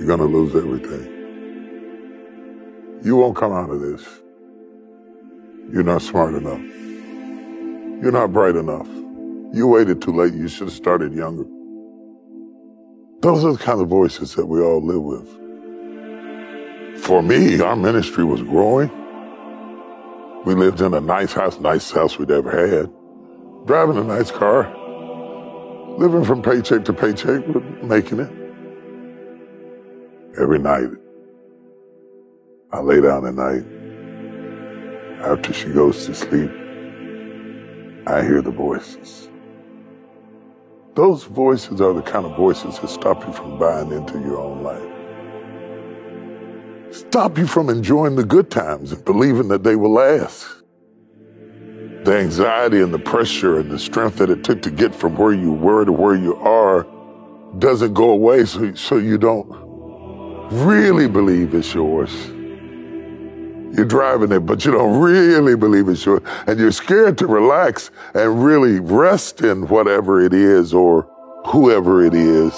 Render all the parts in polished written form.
you're going to lose everything. You won't come out of this. You're not smart enough. You're not bright enough. You waited too late. You should have started younger. Those are the kind of voices that we all live with. For me, our ministry was growing. We lived in a nice house we'd ever had, driving a nice car, living from paycheck to paycheck, but making it. Every night, I lay down at night. After she goes to sleep, I hear the voices. Those voices are the kind of voices that stop you from buying into your own life. Stop you from enjoying the good times and believing that they will last. The anxiety and the pressure and the strength that it took to get from where you were to where you are doesn't go away, so you don't really believe it's yours. You're driving it, but you don't really believe it's yours. And you're scared to relax and really rest in whatever it is or whoever it is,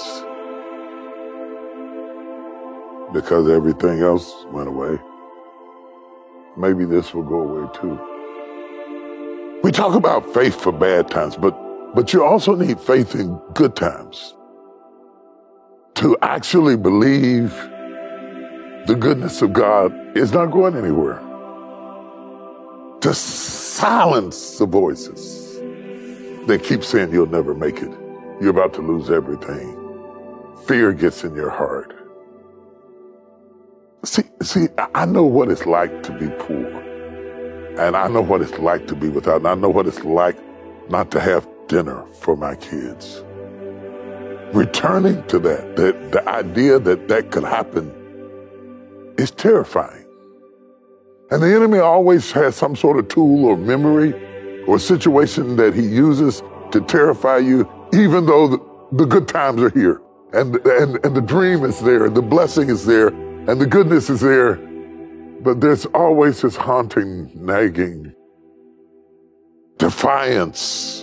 because everything else went away. Maybe this will go away too. We talk about faith for bad times, but you also need faith in good times. To actually believe the goodness of God is not going anywhere. To silence the voices that keep saying you'll never make it. You're about to lose everything. Fear gets in your heart. See, I know what it's like to be poor. And I know what it's like to be without. And I know what it's like not to have dinner for my kids. Returning to that the idea that could happen is terrifying. And the enemy always has some sort of tool or memory or situation that he uses to terrify you, even though the good times are here and the dream is there, and the blessing is there, and the goodness is there. But there's always this haunting, nagging defiance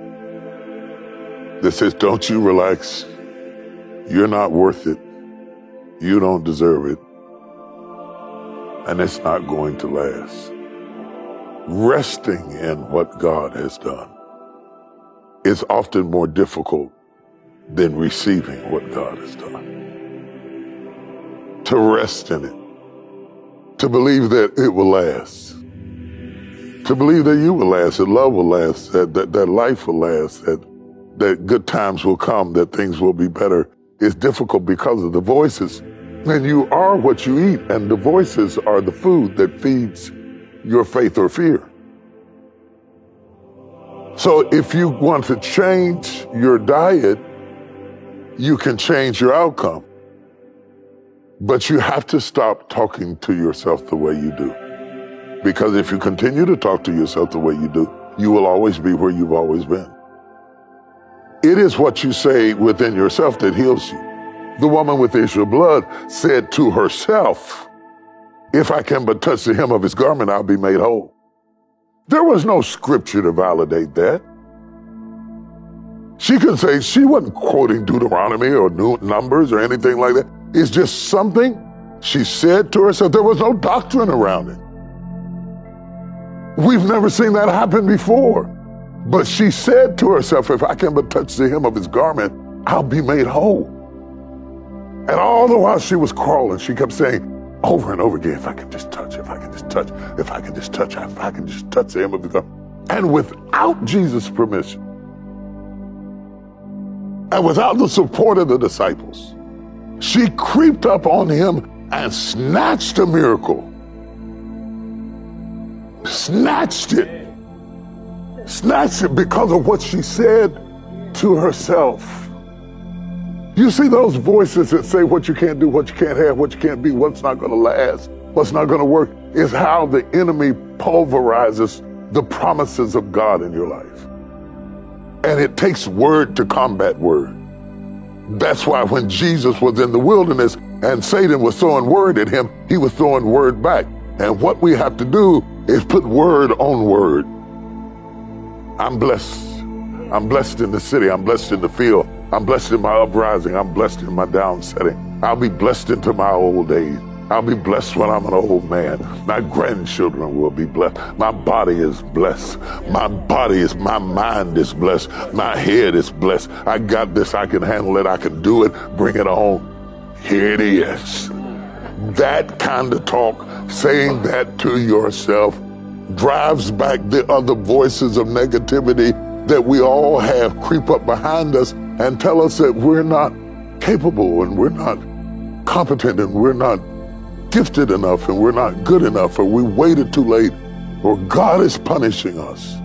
that says, don't you relax. You're not worth it. You don't deserve it. And it's not going to last. Resting in what God has done is often more difficult than receiving what God has done. To rest in it. To believe that it will last. To believe that you will last, that love will last, that life will last, that good times will come, that things will be better, is difficult because of the voices. And you are what you eat, and the voices are the food that feeds your faith or fear. So if you want to change your diet, you can change your outcome. But you have to stop talking to yourself the way you do. Because if you continue to talk to yourself the way you do, you will always be where you've always been. It is what you say within yourself that heals you. The woman with the issue of blood said to herself, if I can but touch the hem of his garment, I'll be made whole. There was no scripture to validate that. She could say she wasn't quoting Deuteronomy or Numbers or anything like that. It's just something she said to herself. There was no doctrine around it. We've never seen that happen before. But she said to herself, if I can but touch the hem of his garment, I'll be made whole. And all the while she was crawling, she kept saying over and over again, if I can just touch, if I can just touch, if I can just touch, if I can just touch the hem of his garment. And without Jesus' permission, and without the support of the disciples, she creeped up on him and snatched a miracle. Snatched it because of what she said to herself. You see those voices that say what you can't do, what you can't have, what you can't be, what's not going to last, what's not going to work, is how the enemy pulverizes the promises of God in your life. And it takes word to combat word. That's why when Jesus was in the wilderness and Satan was throwing word at him, he was throwing word back. And what we have to do is put word on word. I'm blessed. I'm blessed in the city. I'm blessed in the field. I'm blessed in my uprising. I'm blessed in my downsetting. I'll be blessed into my old age. I'll be blessed when I'm an old man. My grandchildren will be blessed. My body is blessed. My mind is blessed. My head is blessed. I got this. I can handle it. I can do it. Bring it on. Here it is. That kind of talk, saying that to yourself, drives back the other voices of negativity that we all have creep up behind us and tell us that we're not capable and we're not competent and we're not gifted enough and we're not good enough, or we waited too late, or God is punishing us.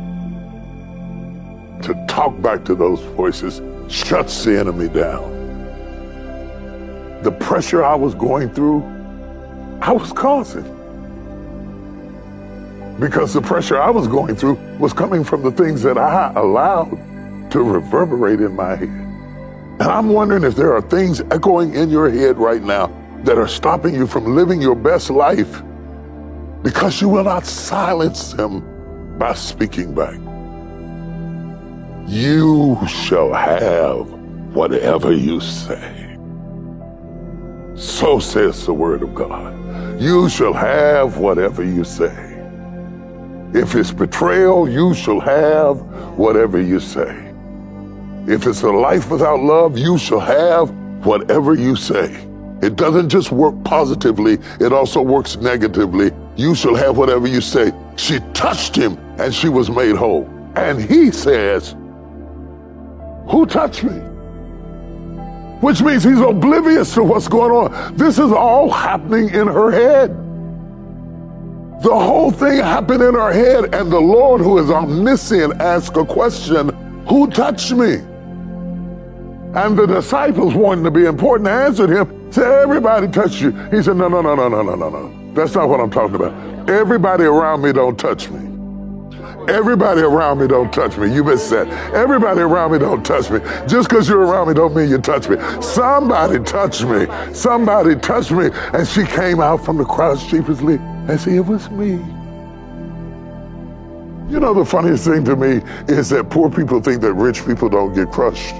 To talk back to those voices shuts the enemy down. The pressure I was going through, I was causing. Because the pressure I was going through was coming from the things that I allowed to reverberate in my head. And I'm wondering if there are things echoing in your head right now that are stopping you from living your best life because you will not silence them by speaking back. You shall have whatever you say. So says the word of God. You shall have whatever you say. If it's betrayal, you shall have whatever you say. If it's a life without love, you shall have whatever you say. It doesn't just work positively, it also works negatively. You shall have whatever you say. She touched him and she was made whole. And he says, who touched me? Which means he's oblivious to what's going on. This is all happening in her head. The whole thing happened in her head, and the Lord, who is omniscient, asked a question, who touched me? And the disciples, wanting to be important, answered him, said, everybody touched you. He said, no. That's not what I'm talking about. Everybody around me don't touch me. Everybody around me don't touch me. You missed that. Everybody around me don't touch me. Just because you're around me don't mean you touch me. Somebody touched me. Somebody touched me. And she came out from the crowd sheepishly and said, it was me. You know, the funniest thing to me is that poor people think that rich people don't get crushed.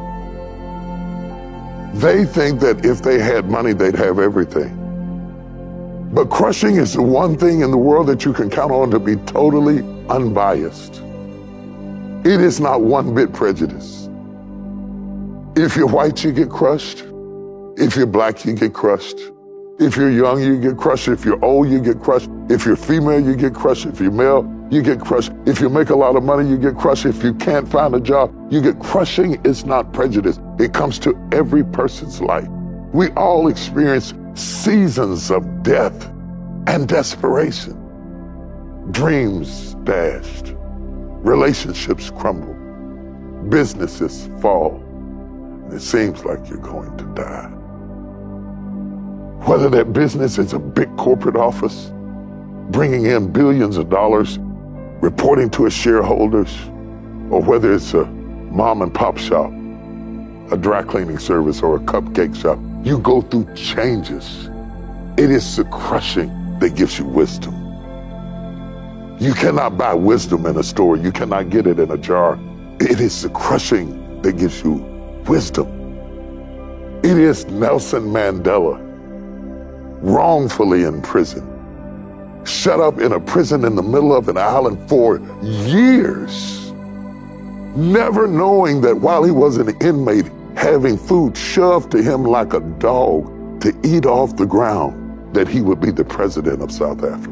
They think that if they had money, they'd have everything. But crushing is the one thing in the world that you can count on to be totally unbiased. It is not one bit prejudice. If you're white, you get crushed. If you're black, you get crushed. If you're young, you get crushed. If you're old, you get crushed. If you're female, you get crushed. If you're male, you get crushed. If you make a lot of money, you get crushed. If you can't find a job, you get crushing. It's not prejudice. It comes to every person's life. We all experience seasons of death and desperation. Dreams dashed. Relationships crumble. Businesses fall. And it seems like you're going to die. Whether that business is a big corporate office, bringing in billions of dollars, reporting to its shareholders, or whether it's a mom and pop shop, a dry cleaning service, or a cupcake shop, you go through changes. It is the crushing that gives you wisdom. You cannot buy wisdom in a store. You cannot get it in a jar. It is the crushing that gives you wisdom. It is Nelson Mandela, wrongfully in prison, shut up in a prison in the middle of an island for years, never knowing that while he was an inmate, having food shoved to him like a dog to eat off the ground, that he would be the president of South Africa.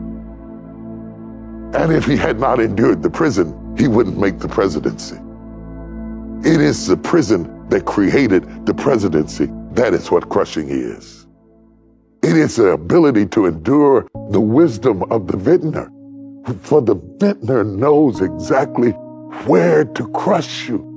And if he had not endured the prison, he wouldn't make the presidency. It is the prison that created the presidency. That is what crushing is. It is the ability to endure the wisdom of the vintner. For the vintner knows exactly where to crush you.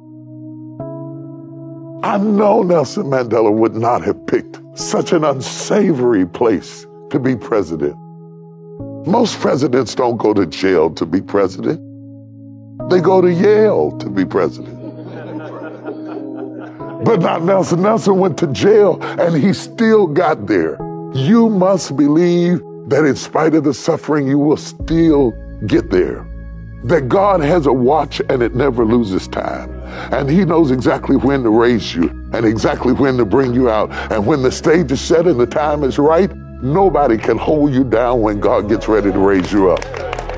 I know Nelson Mandela would not have picked such an unsavory place to be president. Most presidents don't go to jail to be president. They go to Yale to be president. But not Nelson. Nelson went to jail and he still got there. You must believe that in spite of the suffering, you will still get there. that God has a watch and it never loses time. And he knows exactly when to raise you and exactly when to bring you out. And when the stage is set and the time is right, nobody can hold you down when God gets ready to raise you up.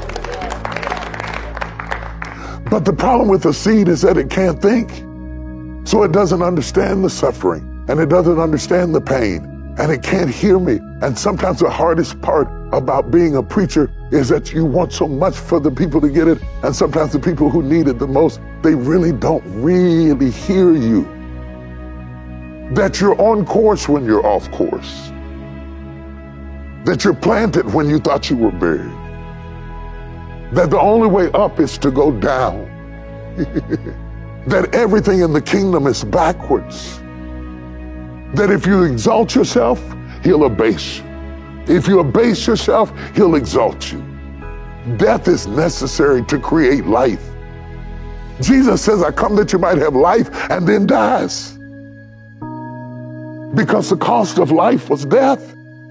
But the problem with the seed is that it can't think. So it doesn't understand the suffering and it doesn't understand the pain and it can't hear me. And sometimes the hardest part about being a preacher is that you want so much for the people to get it. And sometimes the people who need it the most, they really don't really hear you. That you're on course when you're off course. That you're planted when you thought you were buried. That the only way up is to go down. That everything in the kingdom is backwards. That if you exalt yourself, he'll abase you. If you abase yourself, he'll exalt you. Death is necessary to create life. Jesus says, I come that you might have life, and then dies. Because the cost of life was death.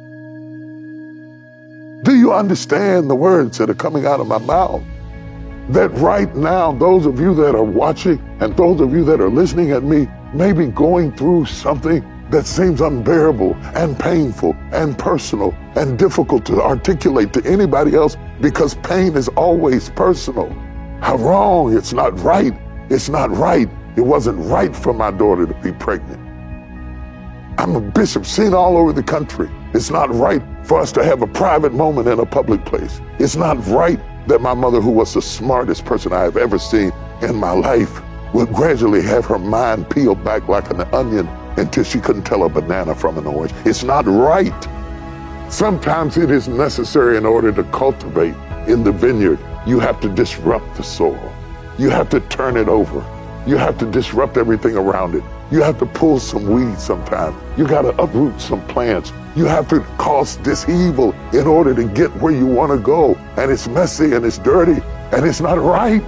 Do you understand the words that are coming out of my mouth? That right now, those of you that are watching and those of you that are listening at me may be going through something that seems unbearable and painful and personal and difficult to articulate to anybody else because pain is always personal. How wrong, it's not right. It's not right. It wasn't right for my daughter to be pregnant. I'm a bishop seen all over the country. It's not right for us to have a private moment in a public place. It's not right that my mother, who was the smartest person I have ever seen in my life, would gradually have her mind peeled back like an onion until she couldn't tell a banana from an orange. It's not right. Sometimes it is necessary in order to cultivate in the vineyard. You have to disrupt the soil. You have to turn it over. You have to disrupt everything around it. You have to pull some weeds sometimes. You got to uproot some plants. You have to cause this evil in order to get where you want to go. And it's messy and it's dirty and it's not right.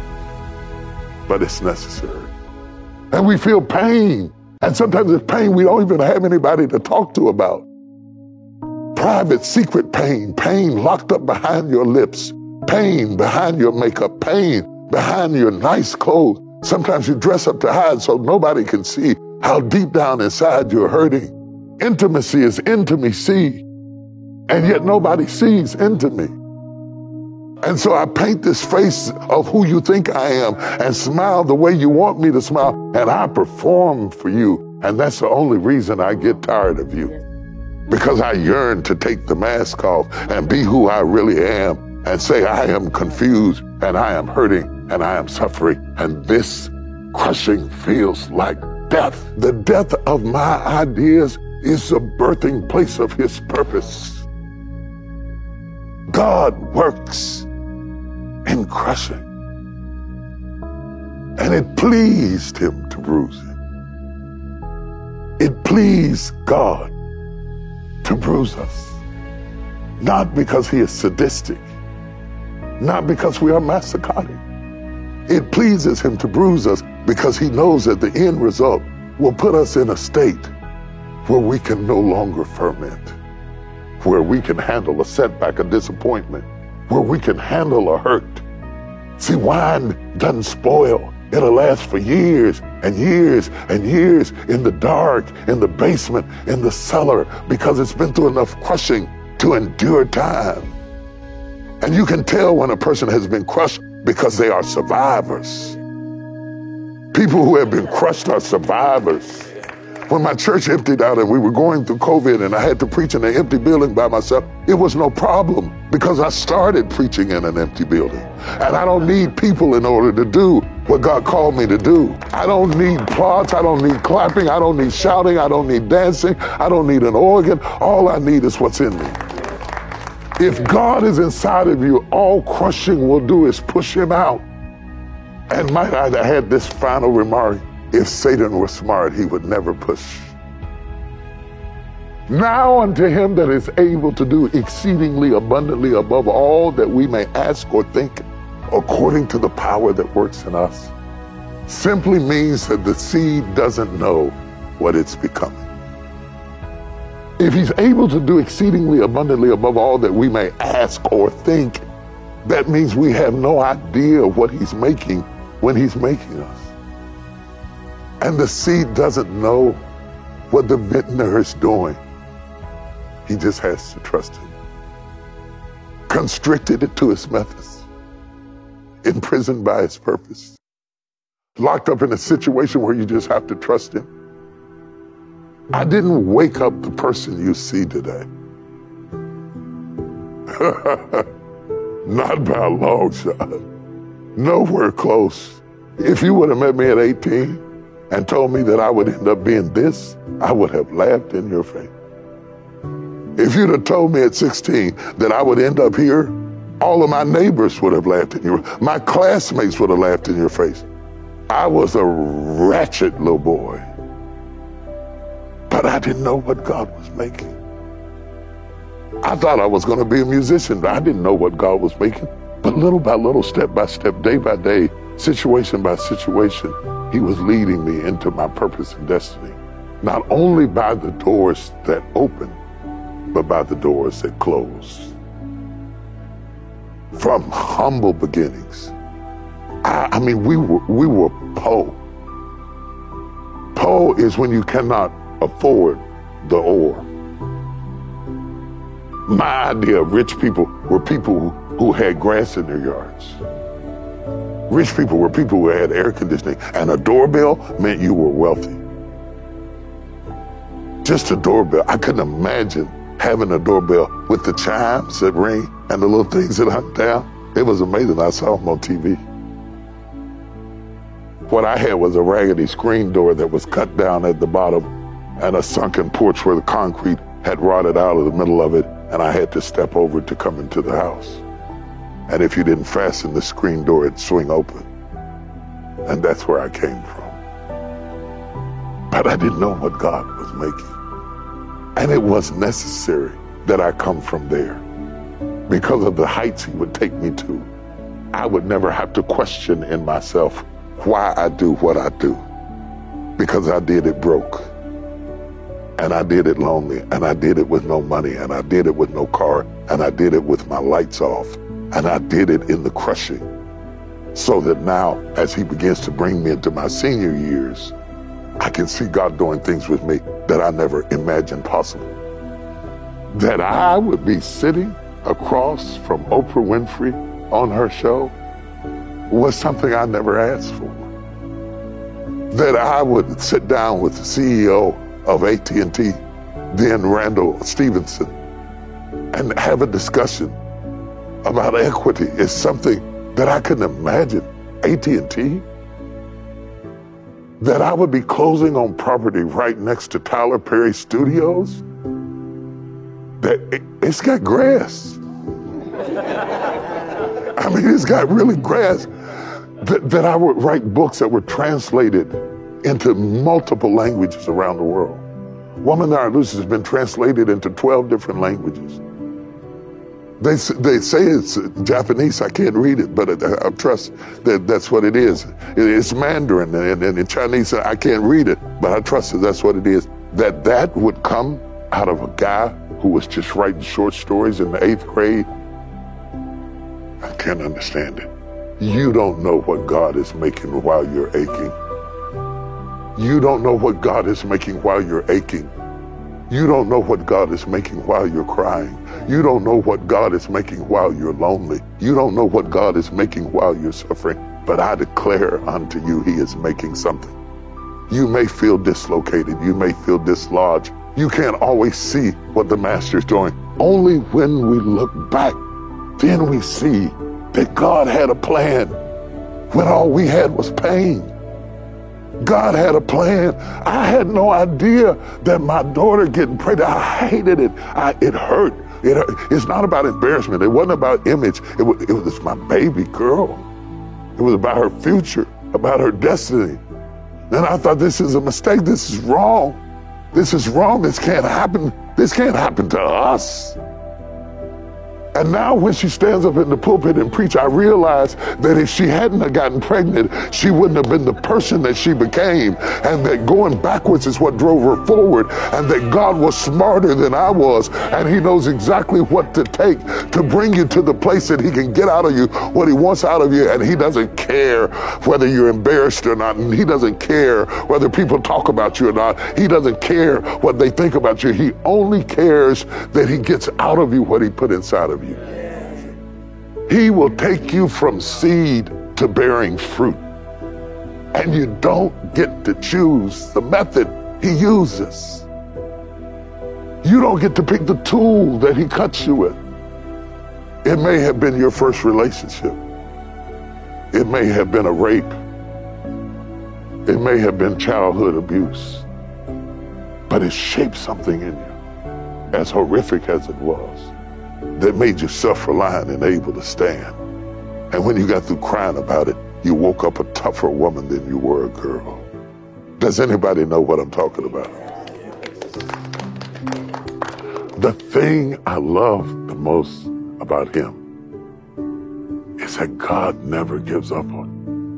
But it's necessary. And we feel pain. And sometimes it's pain we don't even have anybody to talk to about. Private, secret pain, pain locked up behind your lips, pain behind your makeup, pain behind your nice clothes. Sometimes you dress up to hide so nobody can see how deep down inside you're hurting. Intimacy is intimacy, and yet nobody sees into me. And so I paint this face of who you think I am and smile the way you want me to smile, and I perform for you. And that's the only reason I get tired of you. Because I yearn to take the mask off and be who I really am and say I am confused and I am hurting and I am suffering. And this crushing feels like death. The death of my ideas is the birthing place of his purpose. God works in crushing. And it pleased him to bruise it. It pleased God to bruise us. Not because he is sadistic, not because we are masochistic. It pleases him to bruise us because he knows that the end result will put us in a state where we can no longer ferment, where we can handle a setback, a disappointment, where we can handle a hurt. See, wine doesn't spoil. It'll last for years and years and years in the dark, in the basement, in the cellar, because it's been through enough crushing to endure time. And you can tell when a person has been crushed because they are survivors. People who have been crushed are survivors. When my church emptied out and we were going through COVID and I had to preach in an empty building by myself, it was no problem because I started preaching in an empty building. And I don't need people in order to do what God called me to do. I don't need applause, I don't need clapping, I don't need shouting, I don't need dancing, I don't need an organ. All I need is what's in me. If God is inside of you, all crushing will do is push him out. And might I add this final remark, if Satan were smart, he would never push. Now unto him that is able to do exceedingly abundantly above all that we may ask or think, according to the power that works in us, simply means that the seed doesn't know what it's becoming. If he's able to do exceedingly abundantly above all that we may ask or think, That means we have no idea what he's making when he's making us. And the seed doesn't know what the vintner is doing. He just has to trust him. Constricted to his methods, imprisoned by his purpose, locked up in a situation where you just have to trust him. I didn't wake up the person you see today. Not by a long shot. Nowhere close. If you would have met me at 18 and told me that I would end up being this, I would have laughed in your face. If you'd have told me at 16 that I would end up here, all of my neighbors would have laughed in your face. My classmates would have laughed in your face. I was a ratchet little boy. But I didn't know what God was making. I thought I was going to be a musician, but I didn't know what God was making. But little by little, step by step, day by day, situation by situation, he was leading me into my purpose and destiny. Not only by the doors that opened, but by the doors that closed. From humble beginnings. I mean, we were poor. Poor is when you cannot afford the ore. My idea of rich people were people who had grass in their yards. Rich people were people who had air conditioning, and a doorbell meant you were wealthy. Just a doorbell. I couldn't imagine having a doorbell with the chimes that ring and the little things that hung down. It was amazing. I saw them on TV. What I had was a raggedy screen door that was cut down at the bottom and a sunken porch where the concrete had rotted out of the middle of it, and I had to step over to come into the house. And if you didn't fasten the screen door, it'd swing open. And that's where I came from. But I didn't know what God was making. And it was necessary that I come from there because of the heights he would take me to. I would never have to question in myself why I do what I do, because I did it broke. And I did it lonely, and I did it with no money, and I did it with no car, and I did it with my lights off, and I did it in the crushing. So that now, as he begins to bring me into my senior years, I can see God doing things with me that I never imagined possible. That I would be sitting across from Oprah Winfrey on her show was something I never asked for. That I would sit down with the CEO of AT&T, then Randall Stevenson, and have a discussion about equity is something that I couldn't imagine. AT&T? That I would be closing on property right next to Tyler Perry Studios? That it's got grass. I mean, it's got really grass. That I would write books that were translated into multiple languages around the world. Woman That Loose has been translated into 12 different languages. They say it's Japanese. I can't read it, but I trust that that's what it is. It's Mandarin, and in Chinese, I can't read it, but I trust that that's what it is. That would come out of a guy who was just writing short stories in the 8th grade. I can't understand it. You don't know what God is making while you're aching. You don't know what God is making while you're aching. You don't know what God is making while you're crying. You don't know what God is making while you're lonely. You don't know what God is making while you're suffering. But I declare unto you, he is making something. You may feel dislocated. You may feel dislodged. You can't always see what the Master's doing. Only when we look back, then we see that God had a plan when all we had was pain. God had a plan. I had no idea that my daughter getting pregnant, I hated it. It hurt. It's not about embarrassment. It wasn't about image. It was my baby girl. It was about her future, about her destiny. And I thought, this is a mistake. This is wrong. This is wrong. This can't happen. This can't happen to us. And now when she stands up in the pulpit and preach, I realize that if she hadn't have gotten pregnant, she wouldn't have been the person that she became, and that going backwards is what drove her forward, and that God was smarter than I was, and he knows exactly what to take to bring you to the place that he can get out of you what he wants out of you, and he doesn't care whether you're embarrassed or not, and he doesn't care whether people talk about you or not. He doesn't care what they think about you. He only cares that he gets out of you what he put inside of you. He will take you from seed to bearing fruit. And you don't get to choose the method he uses. You don't get to pick the tool that he cuts you with. It may have been your first relationship. It may have been a rape. It may have been childhood abuse. But it shaped something in you, as horrific as it was, that made you self-reliant and able to stand. And when you got through crying about it, you woke up a tougher woman than you were a girl. Does anybody know what I'm talking about? The thing I love the most about him is that God never gives up on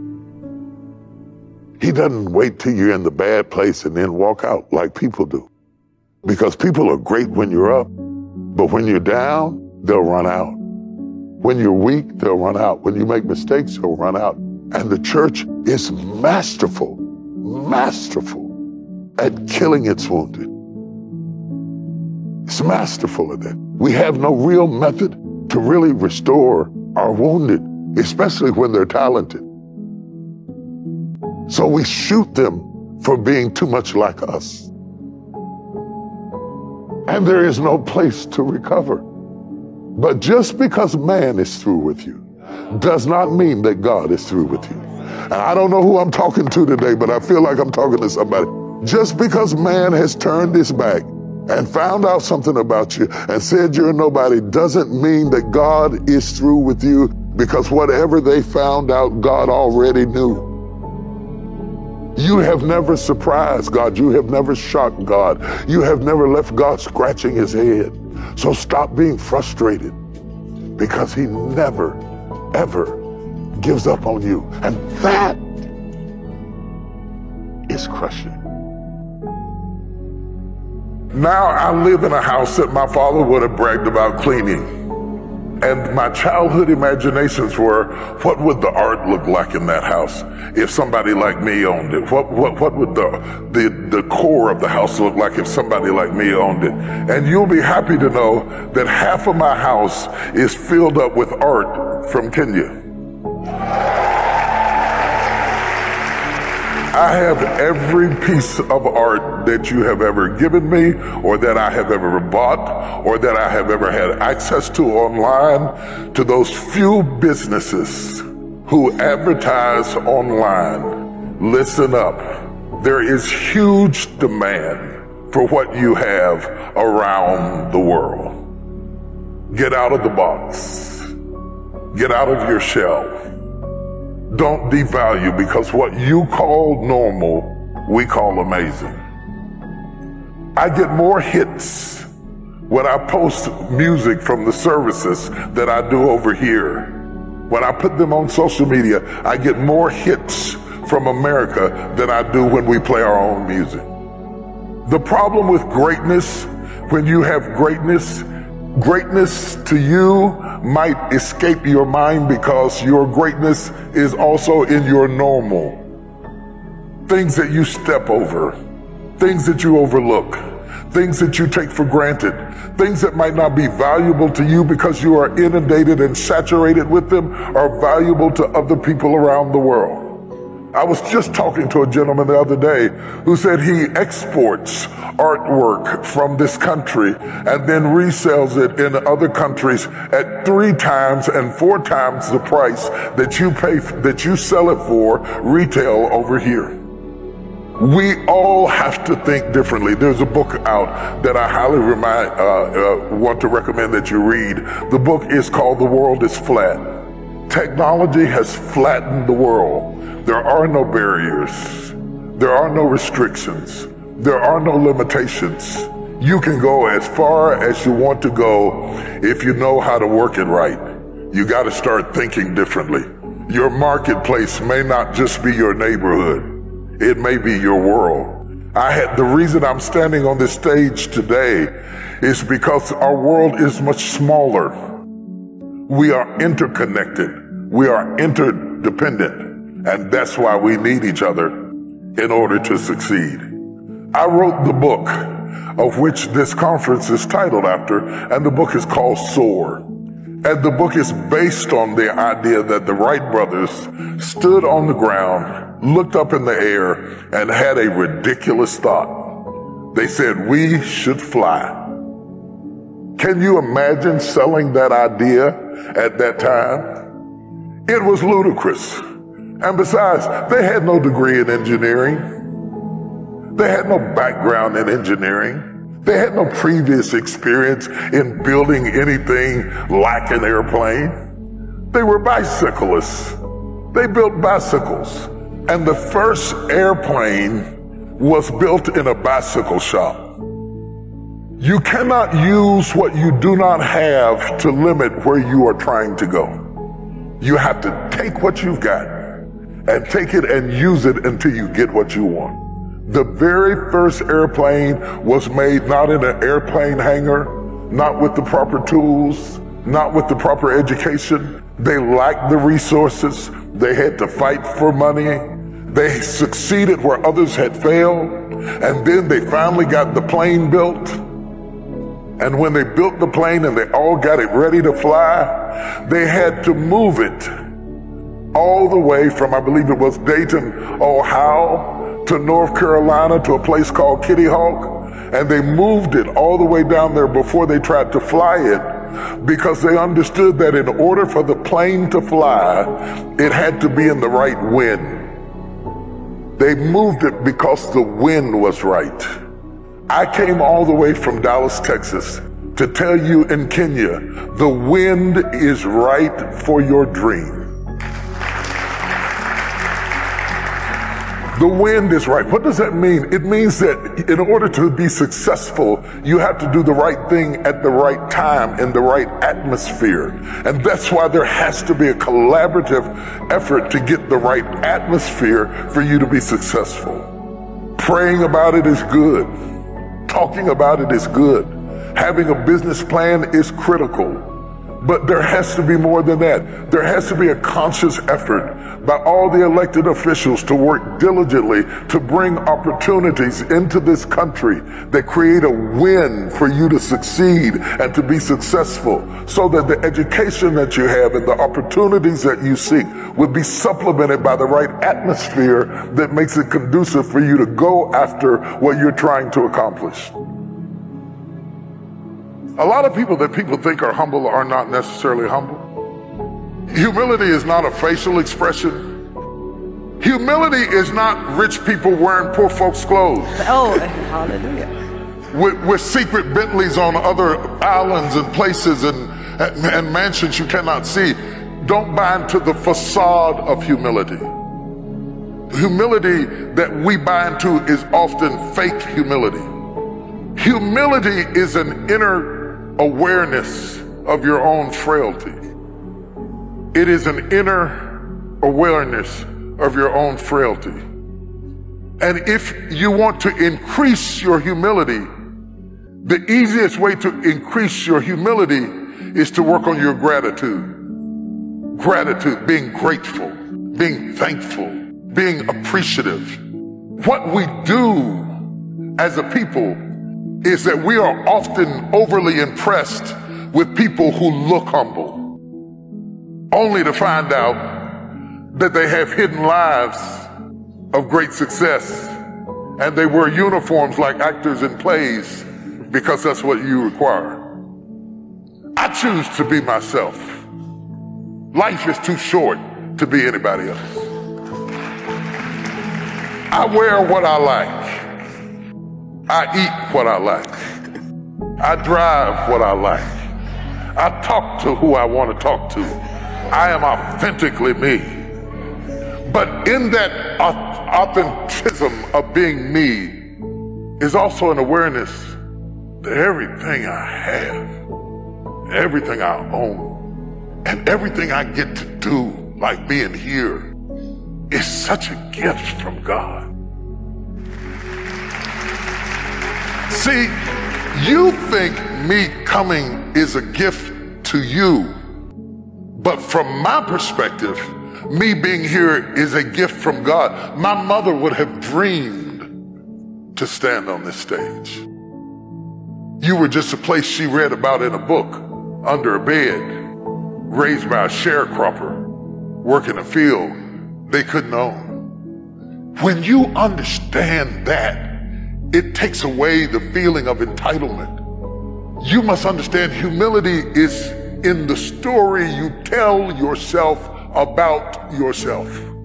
you. He doesn't wait till you're in the bad place and then walk out like people do. Because people are great when you're up, but when you're down, they'll run out. When you're weak, they'll run out. When you make mistakes, they'll run out. And the church is masterful at killing its wounded. It's masterful at that. We have no real method to really restore our wounded, especially when they're talented. So we shoot them for being too much like us. And there is no place to recover. But just because man is through with you does not mean that God is through with you. And I don't know who I'm talking to today, but I feel like I'm talking to somebody. Just because man has turned his back and found out something about you and said you're nobody doesn't mean that God is through with you, because whatever they found out, God already knew. You have never surprised God. You have never shocked God. You have never left God scratching his head. So stop being frustrated, because he never, ever gives up on you. And that is crushing. Now I live in a house that my father would have bragged about cleaning. And my childhood imaginations were, what would the art look like in that house if somebody like me owned it? What would the core of the house look like if somebody like me owned it? And you'll be happy to know that half of my house is filled up with art from Kenya. I have every piece of art that you have ever given me, or that I have ever bought, or that I have ever had access to online, to those few businesses who advertise online. Listen up. There is huge demand for what you have around the world. Get out of the box. Get out of your shell. Don't devalue, because what you call normal, we call amazing. I get more hits when I post music from the services that I do over here. When I put them on social media, I get more hits from America than I do when we play our own music. The problem with greatness, when you have greatness to you might escape your mind, because your greatness is also in your normal. Things that you step over, things that you overlook, things that you take for granted, things that might not be valuable to you because you are inundated and saturated with them, are valuable to other people around the world. I was just talking to a gentleman the other day who said he exports artwork from this country and then resells it in other countries at 3 times and 4 times the price that you pay, that you sell it for retail over here. We all have to think differently. There's a book out that I highly want to recommend that you read. The book is called The World is Flat. Technology has flattened the world. There are no barriers. There are no restrictions. There are no limitations. You can go as far as you want to go if you know how to work it right. You got to start thinking differently. Your marketplace may not just be your neighborhood. It may be your world. The reason I'm standing on this stage today is because our world is much smaller. We are interconnected. We are interdependent. And that's why we need each other in order to succeed. I wrote the book of which this conference is titled after, and the book is called Soar. And the book is based on the idea that the Wright brothers stood on the ground, looked up in the air, and had a ridiculous thought. They said, we should fly. Can you imagine selling that idea at that time? It was ludicrous. And besides, they had no degree in engineering. They had no background in engineering. They had no previous experience in building anything like an airplane. They were bicyclists. They built bicycles. And the first airplane was built in a bicycle shop. You cannot use what you do not have to limit where you are trying to go. You have to take what you've got and take it and use it until you get what you want. The very first airplane was made not in an airplane hangar, not with the proper tools, not with the proper education. They lacked the resources. They had to fight for money. They succeeded where others had failed. And then they finally got the plane built. And when they built the plane and they all got it ready to fly, they had to move it all the way from, I believe it was Dayton, Ohio, to North Carolina, to a place called Kitty Hawk, and they moved it all the way down there before they tried to fly it, because they understood that in order for the plane to fly, it had to be in the right wind. They moved it because the wind was right. I came all the way from Dallas, Texas, to tell you in Kenya, the wind is right for your dream. The wind is right. What does that mean? It means that in order to be successful, you have to do the right thing at the right time in the right atmosphere. And that's why there has to be a collaborative effort to get the right atmosphere for you to be successful. Praying about it is good. Talking about it is good. Having a business plan is critical. But there has to be more than that. There has to be a conscious effort by all the elected officials to work diligently to bring opportunities into this country that create a win for you to succeed and to be successful, so that the education that you have and the opportunities that you seek would be supplemented by the right atmosphere that makes it conducive for you to go after what you're trying to accomplish. A lot of people that people think are humble are not necessarily humble. Humility is not a facial expression. Humility is not rich people wearing poor folks' clothes. Oh, hallelujah. With secret Bentleys on other islands and places and mansions you cannot see. Don't buy into the facade of humility. Humility that we buy into is often fake humility. Humility is an inner awareness of your own frailty. It is an inner awareness of your own frailty. And if you want to increase your humility, the easiest way to increase your humility is to work on your gratitude. Gratitude, being grateful, being thankful, being appreciative. What we do as a people is that we are often overly impressed with people who look humble, only to find out that they have hidden lives of great success, and they wear uniforms like actors in plays because that's what you require. I choose to be myself. Life is too short to be anybody else. I wear what I like. I eat what I like. I drive what I like. I talk to who I want to talk to. I am authentically me. But in that authenticism of being me is also an awareness that everything I have, everything I own, and everything I get to do, like being here, is such a gift from God. See, you think me coming is a gift to you, but from my perspective, me being here is a gift from God. My mother would have dreamed to stand on this stage. You were just a place she read about in a book, under a bed, raised by a sharecropper, working a field they couldn't own. When you understand that, it takes away the feeling of entitlement. You must understand humility is in the story you tell yourself about yourself.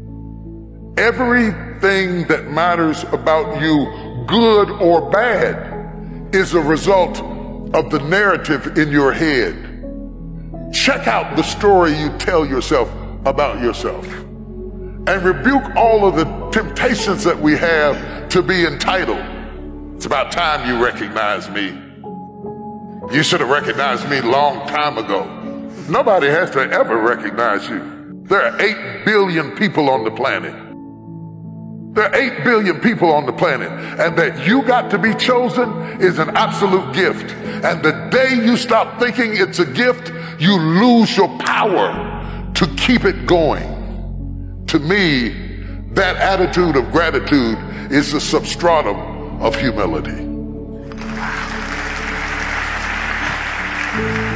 Everything that matters about you, good or bad, is a result of the narrative in your head. Check out the story you tell yourself about yourself, and rebuke all of the temptations that we have to be entitled. It's about time you recognize me. You should have recognized me a long time ago. Nobody has to ever recognize you. There are 8 billion people on the planet. There are 8 billion people on the planet, and that you got to be chosen is an absolute gift. And the day you stop thinking it's a gift, you lose your power to keep it going. To me, that attitude of gratitude is the substratum of humility.